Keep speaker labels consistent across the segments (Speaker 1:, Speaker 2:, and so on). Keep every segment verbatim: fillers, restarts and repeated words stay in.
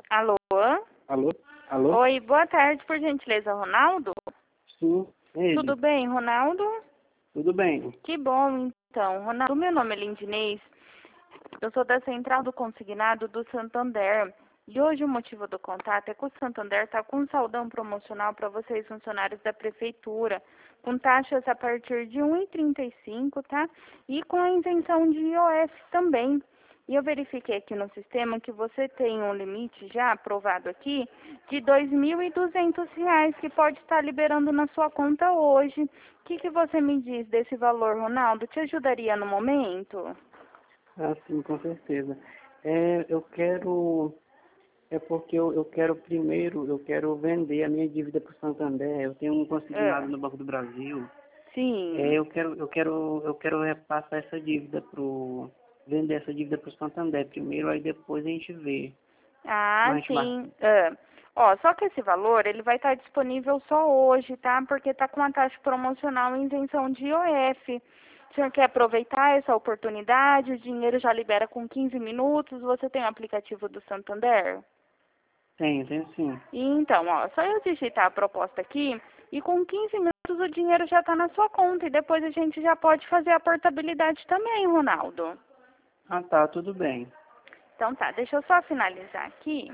Speaker 1: Alô?
Speaker 2: Alô? Alô?
Speaker 1: Oi, boa tarde, por gentileza, Ronaldo?
Speaker 2: Sim, é ele.
Speaker 1: Tudo bem, Ronaldo?
Speaker 2: Tudo bem.
Speaker 1: Que bom, então. Ronaldo, meu nome é Lindinês, eu sou da Central do Consignado do Santander. E hoje o motivo do contato é que o Santander está com um saldão promocional para vocês, funcionários da Prefeitura, com taxas a partir de um real e trinta e cinco centavos, tá? E com a isenção de I O F também. E eu verifiquei aqui no sistema que você tem um limite já aprovado aqui de dois mil e duzentos reais que pode estar liberando na sua conta hoje. O que, que você me diz desse valor, Ronaldo? Te ajudaria no momento?
Speaker 2: Ah, sim, com certeza. É, eu quero... É porque eu, eu quero primeiro, eu quero vender a minha dívida para o Santander. Eu tenho um consignado
Speaker 1: É.
Speaker 2: no Banco do Brasil. É,
Speaker 1: Sim.
Speaker 2: eu quero, eu quero, eu quero repassar essa dívida pro... Vender essa dívida para o Santander primeiro, aí depois a gente vê.
Speaker 1: Ah,
Speaker 2: Mas a gente marca.
Speaker 1: sim. É. Ó, só que esse valor, ele vai estar disponível só hoje, tá? Porque tá com uma taxa promocional em isenção de I O F. O senhor quer aproveitar essa oportunidade? O dinheiro já libera com quinze minutos. Você tem o aplicativo do Santander?
Speaker 2: Tenho, tenho sim.
Speaker 1: Então, ó, só eu digitar a proposta aqui e com quinze minutos o dinheiro já está na sua conta e depois a gente já pode fazer a portabilidade também, Ronaldo.
Speaker 2: Ah, tá, tudo bem.
Speaker 1: Então tá, deixa eu só finalizar aqui.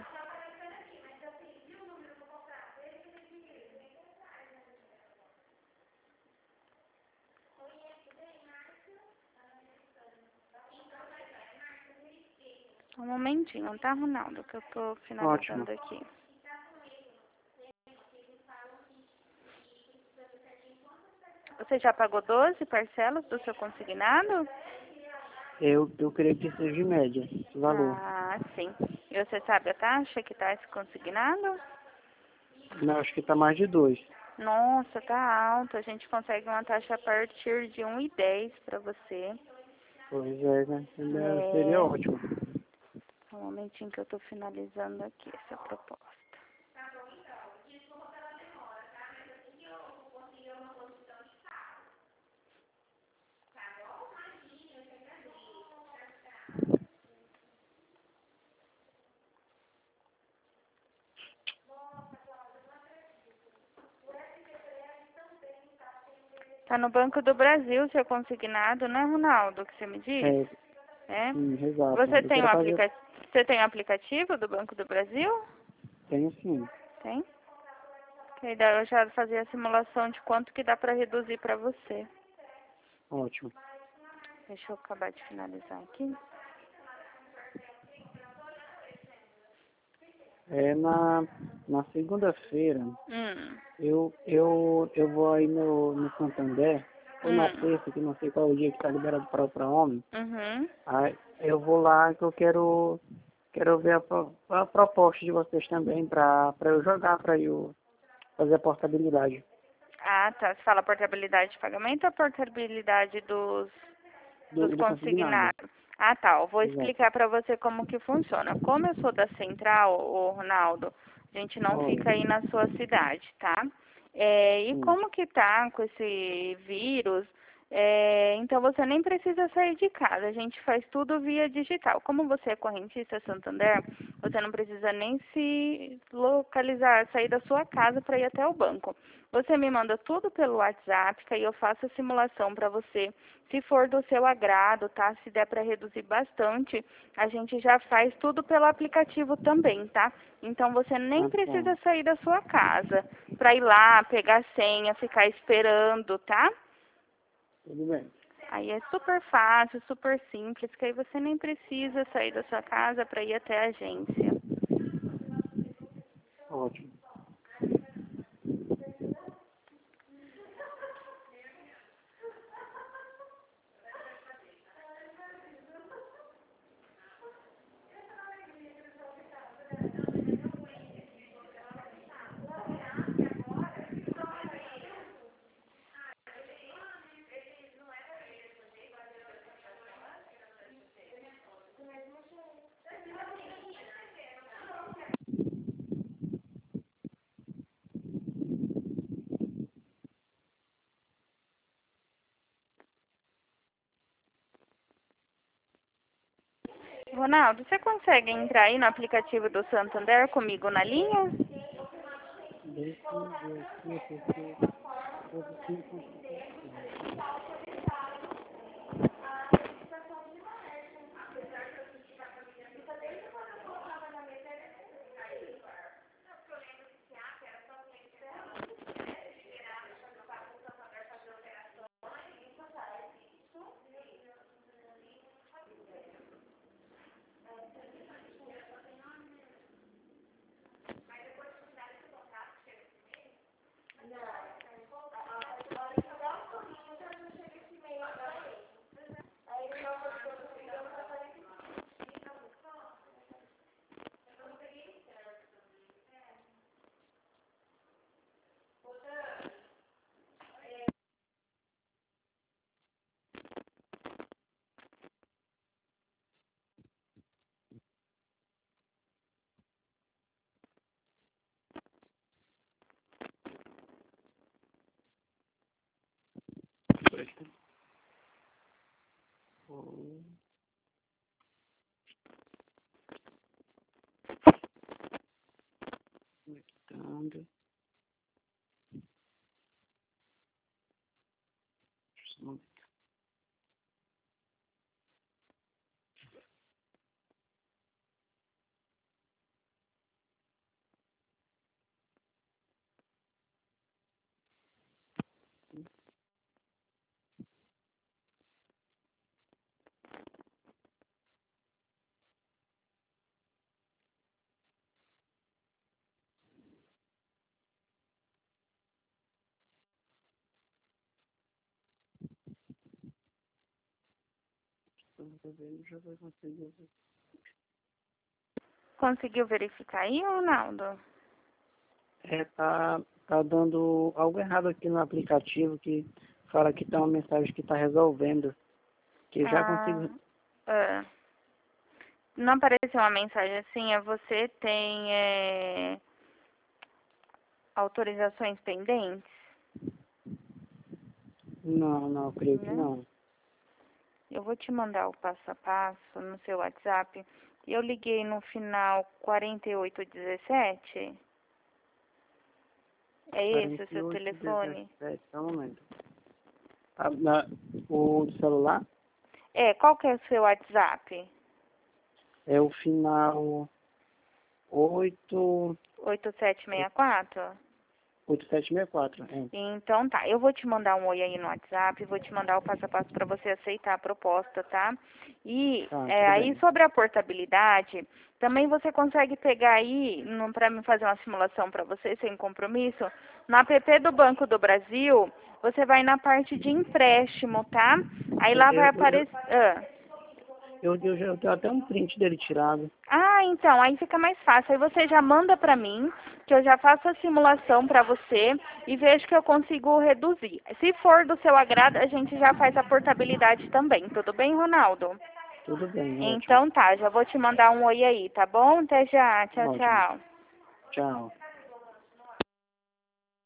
Speaker 1: Um momentinho, tá, Ronaldo, que eu tô
Speaker 2: Ótimo.
Speaker 1: finalizando aqui. Você já pagou doze parcelas do seu consignado?
Speaker 2: Eu, eu creio que seja de média esse valor.
Speaker 1: Ah, sim. E você sabe a taxa que tá esse consignado?
Speaker 2: Não, acho que tá mais de dois.
Speaker 1: Nossa, tá alto. A gente consegue uma taxa a partir de um e dez para você.
Speaker 2: Pois é, né? Seria seria
Speaker 1: É.
Speaker 2: ótimo.
Speaker 1: Um momentinho que eu tô finalizando aqui essa proposta. Tá no Banco do Brasil, seu consignado, né, Ronaldo, que você me diz?
Speaker 2: É,
Speaker 1: É?
Speaker 2: sim, exato.
Speaker 1: Você
Speaker 2: Eu
Speaker 1: tem
Speaker 2: quero
Speaker 1: um
Speaker 2: fazer.
Speaker 1: aplica... Você tem um aplicativo do Banco do Brasil?
Speaker 2: Tenho sim.
Speaker 1: Tem? Que daí eu já fazia a simulação de quanto que dá para reduzir para você.
Speaker 2: Ótimo.
Speaker 1: Deixa eu acabar de finalizar aqui.
Speaker 2: É na, na segunda-feira,
Speaker 1: Hum,
Speaker 2: eu, eu, eu vou aí no, no Santander, ou na
Speaker 1: hum,
Speaker 2: terça, que não sei qual é o dia que está liberado para para homem.
Speaker 1: uhum.
Speaker 2: Aí eu vou lá que eu quero, quero ver a, pro- a proposta de vocês também para eu jogar, para eu fazer a portabilidade
Speaker 1: Ah, tá. Você fala portabilidade de pagamento ou portabilidade dos dos
Speaker 2: do, do consignado.
Speaker 1: consignados. Ah, tá. Eu vou
Speaker 2: Exato.
Speaker 1: explicar para você como que funciona. Como eu sou da central, ô Ronaldo, a gente não
Speaker 2: Olha,
Speaker 1: fica aí na sua cidade, tá? É, e
Speaker 2: sim.
Speaker 1: como que tá com esse vírus? É, então você nem precisa sair de casa. A gente faz tudo via digital. Como você é correntista Santander, você não precisa nem se localizar, sair da sua casa para ir até o banco. Você me manda tudo pelo WhatsApp, que aí eu faço a simulação para você. Se for do seu agrado, tá? Se der para reduzir bastante, a gente já faz tudo pelo aplicativo também, tá? Então você nem
Speaker 2: Ah, tá.
Speaker 1: precisa sair da sua casa para ir lá, pegar a senha, ficar esperando, tá?
Speaker 2: Tudo bem.
Speaker 1: Aí é super fácil, super simples, que aí você nem precisa sair da sua casa para ir até a agência.
Speaker 2: Ótimo.
Speaker 1: Ronaldo, você consegue entrar aí no aplicativo do Santander comigo na linha?
Speaker 2: Deixa eu ver aqui, porque eu não consigo. Conectando. Já vai conseguir ver.
Speaker 1: Conseguiu verificar aí, Ronaldo?
Speaker 2: É, tá, tá dando algo errado aqui no aplicativo que fala que tá uma mensagem que tá resolvendo. Que já
Speaker 1: Ah,
Speaker 2: consigo.
Speaker 1: ah. Não apareceu uma mensagem assim, é você tem é, autorizações pendentes,
Speaker 2: Não, não, creio que
Speaker 1: né?
Speaker 2: não.
Speaker 1: Eu vou te mandar o passo a passo no seu WhatsApp. Eu liguei no final quarenta e oito dezessete. É esse o seu
Speaker 2: quarenta e oito,
Speaker 1: telefone?
Speaker 2: dezessete, só um momento. Ah, na, o celular
Speaker 1: É, qual que é o seu WhatsApp?
Speaker 2: é o final oito
Speaker 1: oito sete seis quatro?
Speaker 2: oito sete seis quatro. É.
Speaker 1: Então tá, eu vou te mandar um oi aí no WhatsApp, vou te mandar o passo a passo para você aceitar a proposta, tá? E
Speaker 2: Tá,
Speaker 1: é,
Speaker 2: tudo
Speaker 1: aí
Speaker 2: bem.
Speaker 1: sobre a portabilidade, também você consegue pegar aí, para me fazer uma simulação para você sem compromisso, no app do Banco do Brasil, você vai na parte de empréstimo, tá? Aí lá vai
Speaker 2: Eu, eu, eu,
Speaker 1: aparecer... Ah.
Speaker 2: eu, eu já tenho até um print dele tirado.
Speaker 1: Ah, então, aí fica mais fácil. Aí você já manda para mim, que eu já faço a simulação para você e vejo que eu consigo reduzir. Se for do seu agrado, a gente já faz a portabilidade também. Tudo bem, Ronaldo?
Speaker 2: Tudo bem, ótimo.
Speaker 1: Então tá, já vou te mandar um oi aí, tá bom? Até já. Tchau,
Speaker 2: Ótimo.
Speaker 1: tchau.
Speaker 2: Tchau.